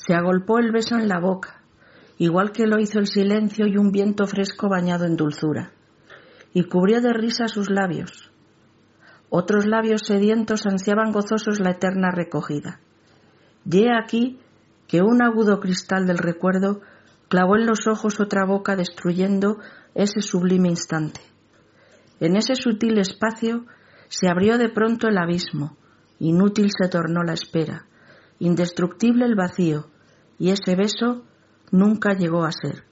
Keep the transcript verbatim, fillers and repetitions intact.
Se agolpó el beso en la boca, igual que lo hizo el silencio y un viento fresco bañado en dulzura, y cubrió de risa sus labios. Otros labios sedientos ansiaban gozosos la eterna recogida. Y he aquí que un agudo cristal del recuerdo clavó en los ojos otra boca, destruyendo ese sublime instante. En ese sutil espacio se abrió de pronto el abismo, inútil se tornó la espera, indestructible el vacío, y ese beso nunca llegó a ser.